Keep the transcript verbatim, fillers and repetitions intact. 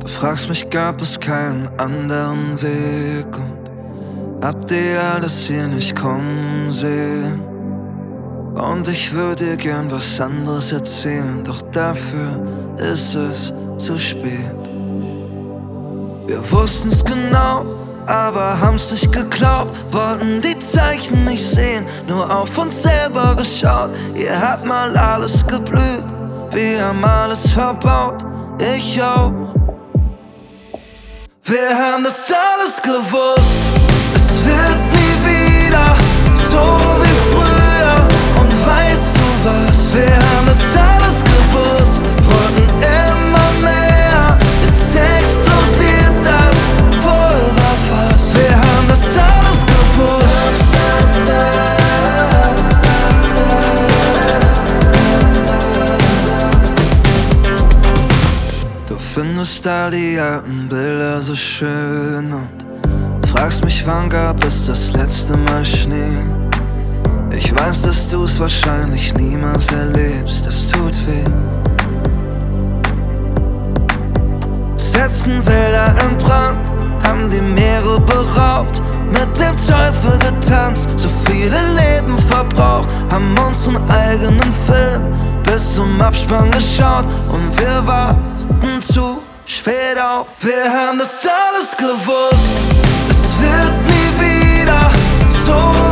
Du fragst mich, gab es keinen anderen Weg, und habt ihr alles hier nicht kommen sehen? Und ich würde dir gern was anderes erzählen, doch dafür ist es zu spät. Wir wussten's genau, aber haben's nicht geglaubt, wollten die Zeichen nicht sehen, nur auf uns selber geschaut. Ihr habt mal alles geblüht, wir haben alles verbaut, ich auch. Wir haben das alles gewusst, es wird nie wieder so wie früher. Und weißt du was, wir haben das alles gewusst, wollten immer mehr, jetzt explodiert das Pulverfass. Wir haben das alles gewusst. Du findest all die alten Bilder so schön und fragst mich, wann gab es das letzte Mal Schnee. Ich weiß, dass du's wahrscheinlich niemals erlebst, das tut weh. Setzen Wälder in Brand, haben die Meere beraubt, mit dem Teufel getanzt, so viele Leben verbraucht, haben unseren eigenen Film bis zum Abspann geschaut und wir warten zu spät auf. Wir haben das alles gewusst, es wird nie wieder so